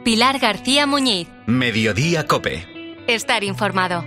Pilar García Muñiz. Mediodía COPE. Estar informado.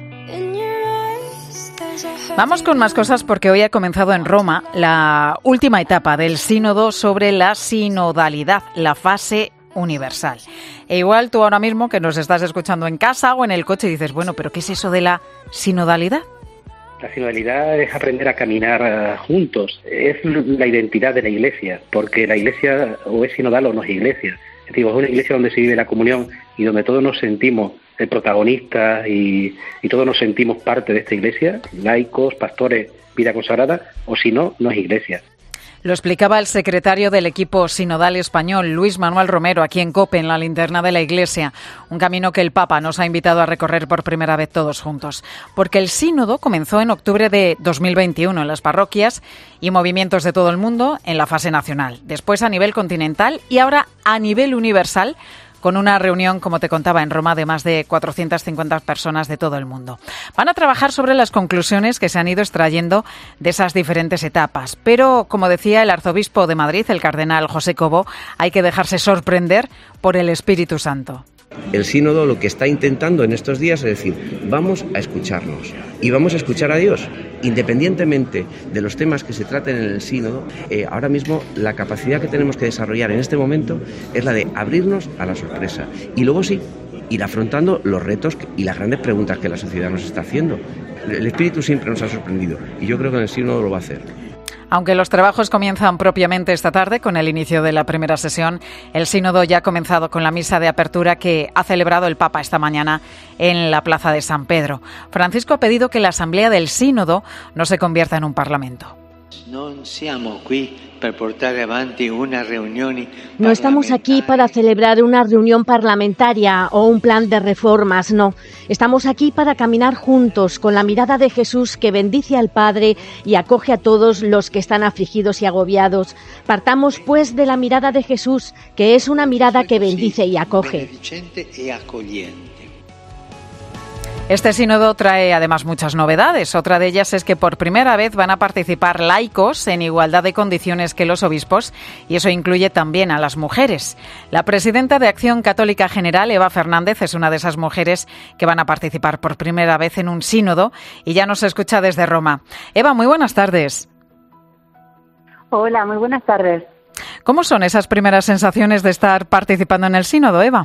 Vamos con más cosas porque hoy ha comenzado en Roma la última etapa del sínodo sobre la sinodalidad, la fase universal. E igual tú ahora mismo que nos estás escuchando en casa o en el coche dices, bueno, ¿pero qué es eso de la sinodalidad? La sinodalidad es aprender a caminar juntos, es la identidad de la Iglesia, porque la Iglesia o es sinodal o no es Iglesia. Es decir, es una Iglesia donde se vive la comunión y donde todos nos sentimos protagonistas y todos nos sentimos parte de esta Iglesia, laicos, pastores, vida consagrada, o si no, no es Iglesia. Lo explicaba el secretario del equipo sinodal español, Luis Manuel Romero, aquí en COPE, en la linterna de la Iglesia. Un camino que el Papa nos ha invitado a recorrer por primera vez todos juntos. Porque el sínodo comenzó en octubre de 2021 en las parroquias y movimientos de todo el mundo en la fase nacional. Después a nivel continental y ahora a nivel universal, con una reunión, como te contaba, en Roma de más de 450 personas de todo el mundo. Van a trabajar sobre las conclusiones que se han ido extrayendo de esas diferentes etapas. Pero, como decía el arzobispo de Madrid, el cardenal José Cobo, hay que dejarse sorprender por el Espíritu Santo. El sínodo lo que está intentando en estos días es decir, vamos a escucharnos y vamos a escuchar a Dios. Independientemente de los temas que se traten en el sínodo, ahora mismo la capacidad que tenemos que desarrollar en este momento es la de abrirnos a la sorpresa y luego sí, ir afrontando los retos y las grandes preguntas que la sociedad nos está haciendo. El Espíritu siempre nos ha sorprendido y yo creo que en el sínodo lo va a hacer. Aunque los trabajos comienzan propiamente esta tarde con el inicio de la primera sesión, el sínodo ya ha comenzado con la misa de apertura que ha celebrado el Papa esta mañana en la plaza de San Pedro. Francisco ha pedido que la asamblea del sínodo no se convierta en un parlamento. No estamos aquí para celebrar una reunión parlamentaria o un plan de reformas, no. Estamos aquí para caminar juntos con la mirada de Jesús que bendice al Padre y acoge a todos los que están afligidos y agobiados. Partamos pues de la mirada de Jesús, que es una mirada que bendice y acoge. Este sínodo trae además muchas novedades. Otra de ellas es que por primera vez van a participar laicos en igualdad de condiciones que los obispos y eso incluye también a las mujeres. La presidenta de Acción Católica General, Eva Fernández, es una de esas mujeres que van a participar por primera vez en un sínodo y ya nos escucha desde Roma. Eva, muy buenas tardes. Hola, muy buenas tardes. ¿Cómo son esas primeras sensaciones de estar participando en el sínodo, Eva?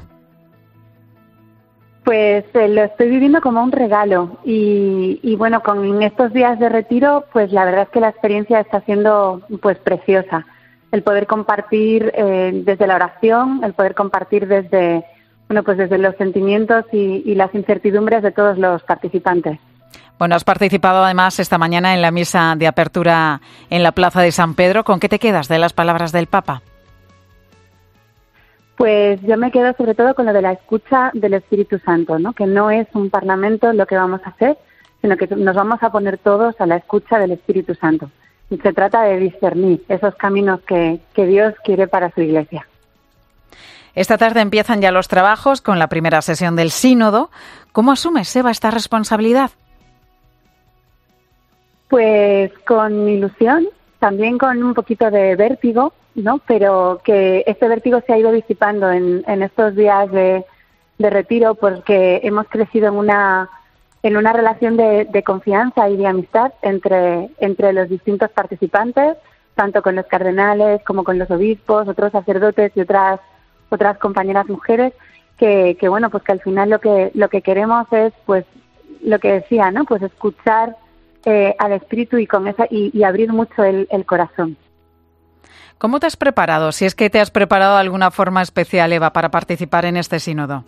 Pues lo estoy viviendo como un regalo y bueno, con estos días de retiro, pues la verdad es que la experiencia está siendo pues preciosa. El poder compartir desde la oración, el poder compartir desde los sentimientos y las incertidumbres de todos los participantes. Bueno, has participado además esta mañana en la misa de apertura en la plaza de San Pedro. ¿Con qué te quedas de las palabras del Papa? Pues yo me quedo sobre todo con lo de la escucha del Espíritu Santo, ¿no? Que no es un parlamento lo que vamos a hacer, sino que nos vamos a poner todos a la escucha del Espíritu Santo. Y se trata de discernir esos caminos que Dios quiere para su Iglesia. Esta tarde empiezan ya los trabajos con la primera sesión del sínodo. ¿Cómo asumes, Eva, esta responsabilidad? Pues con ilusión, también con un poquito de vértigo, ¿no? Pero que este vértigo se ha ido disipando en estos días de retiro porque hemos crecido en una relación de confianza y de amistad entre los distintos participantes, tanto con los cardenales como con los obispos, otros sacerdotes y otras compañeras mujeres, que bueno, pues que al final lo que queremos es, pues lo que decía, ¿no? Pues escuchar al Espíritu y abrir mucho el corazón. ¿Cómo te has preparado? Si es que te has preparado de alguna forma especial, Eva, para participar en este sínodo.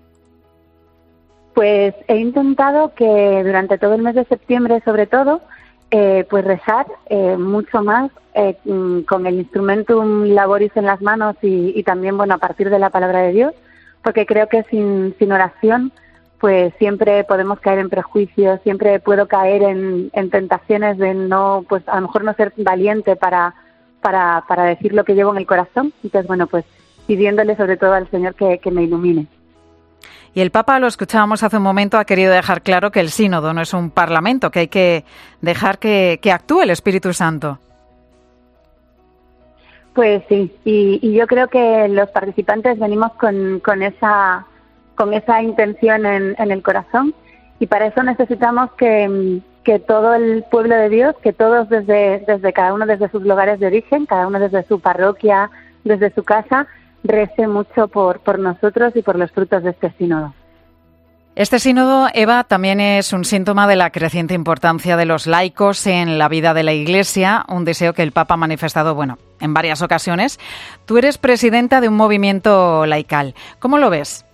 Pues he intentado que durante todo el mes de septiembre, sobre todo, pues rezar mucho más con el instrumentum laboris en las manos y también, bueno, a partir de la palabra de Dios, porque creo que sin oración, pues siempre podemos caer en prejuicios, siempre puedo caer en tentaciones de no, pues a lo mejor no ser valiente para decir lo que llevo en el corazón. Entonces, bueno, pues pidiéndole sobre todo al Señor que me ilumine. Y el Papa, lo escuchábamos hace un momento, ha querido dejar claro que el sínodo no es un parlamento, que hay que dejar que actúe el Espíritu Santo. Pues sí, y yo creo que los participantes venimos con esa intención en el corazón, y para eso necesitamos que todo el pueblo de Dios, que todos desde cada uno desde sus lugares de origen, cada uno desde su parroquia, desde su casa, rece mucho por nosotros y por los frutos de este sínodo. Este sínodo, Eva, también es un síntoma de la creciente importancia de los laicos en la vida de la Iglesia, un deseo que el Papa ha manifestado, en varias ocasiones. Tú eres presidenta de un movimiento laical. ¿Cómo lo ves?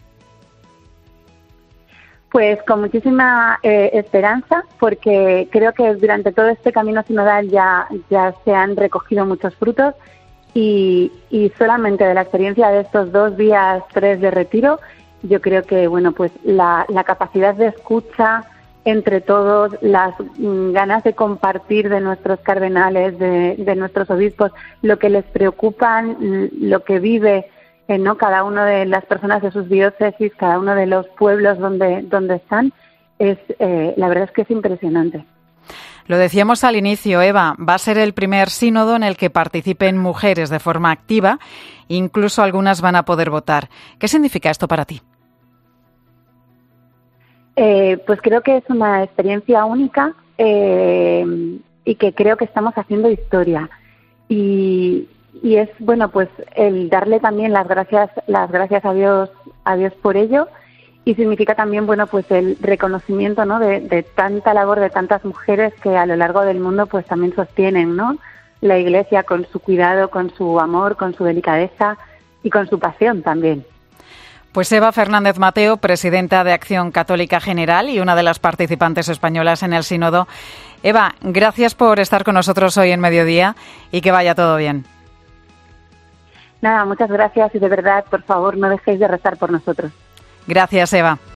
Pues con muchísima esperanza, porque creo que durante todo este camino sinodal ya se han recogido muchos frutos y solamente de la experiencia de estos 2 días, 3 de retiro, yo creo que pues la capacidad de escucha entre todos, las ganas de compartir de nuestros cardenales, de nuestros obispos, lo que les preocupan, lo que vive cada una de las personas de sus diócesis, cada uno de los pueblos donde están, la verdad es que es impresionante. Lo decíamos al inicio, Eva, va a ser el primer sínodo en el que participen mujeres de forma activa, incluso algunas van a poder votar. ¿Qué significa esto para ti? Pues creo que es una experiencia única y que creo que estamos haciendo historia. Y es pues el darle también las gracias a Dios por ello, y significa también pues el reconocimiento, ¿no?, de tanta labor de tantas mujeres que a lo largo del mundo pues también sostienen, ¿no?, la Iglesia con su cuidado, con su amor, con su delicadeza y con su pasión también. Pues Eva Fernández Mateo, presidenta de Acción Católica General y una de las participantes españolas en el sínodo. Eva, gracias por estar con nosotros hoy en Mediodía y que vaya todo bien. Nada, muchas gracias y de verdad, por favor, no dejéis de rezar por nosotros. Gracias, Eva.